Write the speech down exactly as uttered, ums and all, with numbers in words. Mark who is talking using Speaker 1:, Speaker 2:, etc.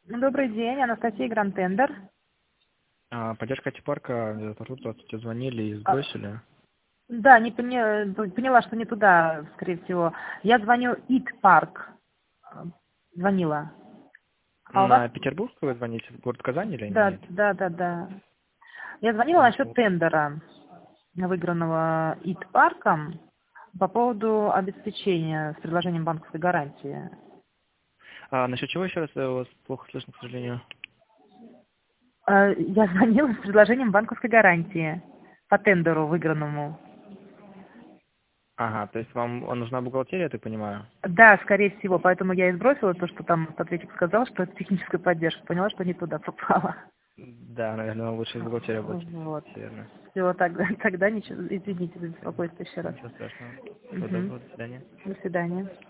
Speaker 1: Добрый день, Анастасия Грантендер.
Speaker 2: А, поддержка IT-парка, здравствуйте, звонили и
Speaker 1: А,
Speaker 2: сбросили.
Speaker 1: Да, не поня- поняла, что не туда, скорее всего. Я звоню ит-парк. Звонила. А у вас?
Speaker 2: На Петербург вы звоните, в город Казань или
Speaker 1: Да,
Speaker 2: нет?
Speaker 1: да, да, да. Я звонила
Speaker 2: Так,
Speaker 1: насчет
Speaker 2: вот.
Speaker 1: тендера, выигранного ит-парком, по поводу обеспечения с предложением банковской гарантии.
Speaker 2: А насчет чего еще раз, я вас плохо слышно, к сожалению?
Speaker 1: Э, Я звонила с предложением банковской гарантии по тендеру выигранному.
Speaker 2: Ага, то есть вам нужна бухгалтерия, я так понимаю?
Speaker 1: Да, скорее всего, поэтому я и сбросила то, что там ответчик сказал, что это техническая поддержка. Поняла, что не туда попала.
Speaker 2: Да, наверное, вам лучше с бухгалтерией обратиться,
Speaker 1: Вот.
Speaker 2: верно.
Speaker 1: Все, тогда, тогда ничего, извините за беспокойство еще раз.
Speaker 2: Ничего страшного. Всего
Speaker 1: Мгм.
Speaker 2: доброго, до свидания.
Speaker 1: До свидания.